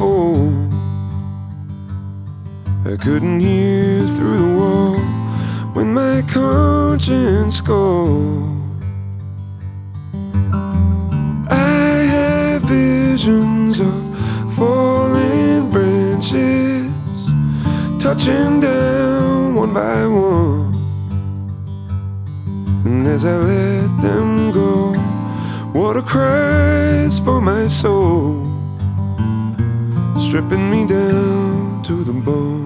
before. I couldn't hear through the wall when my conscience called. I have visions of falling branches touching down one by one, and as I let them go, water cries for my soul, stripping me down to the bone.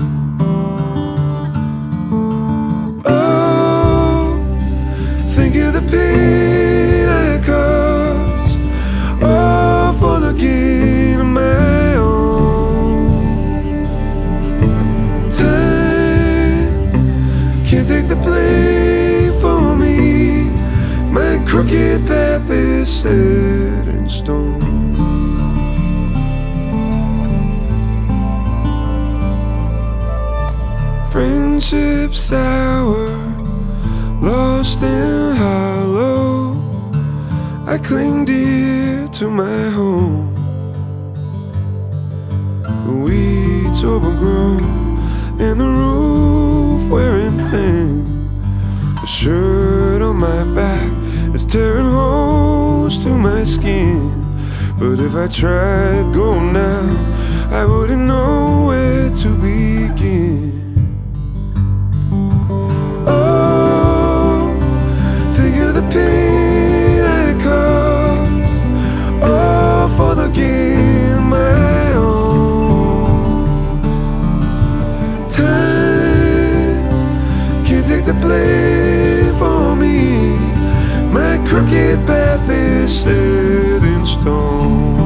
Oh, think of the pain I caused, all for the gain of my own. Time can't take the blame for me. My crooked path is set in stone. Friendship sour, lost and hollow, I cling dear to my home. The weeds overgrown and the roof wearing thin. The shirt on my back is tearing holes through my skin. But if I tried going now, I wouldn't know where to begin. Oh, think of the pain I caused, all for the gain of my own. Time can't take the blame for me. My crooked path is set in stone.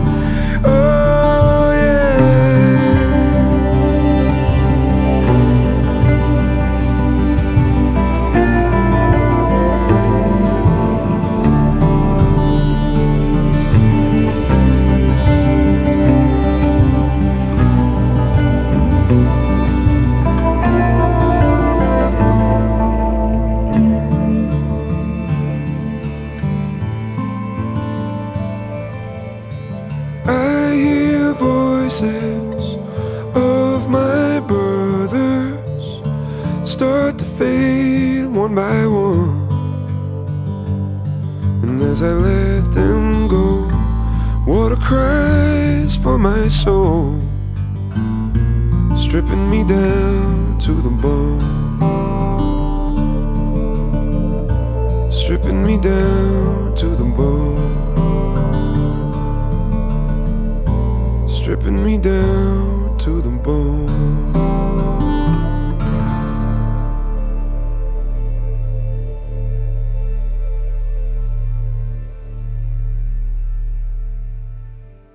Oh yeah. I hear voices of my brothers start to fade one by one, and as I let them go, water cries for my soul, stripping me down to the bone, stripping me down to the bone, stripping me down to the bone.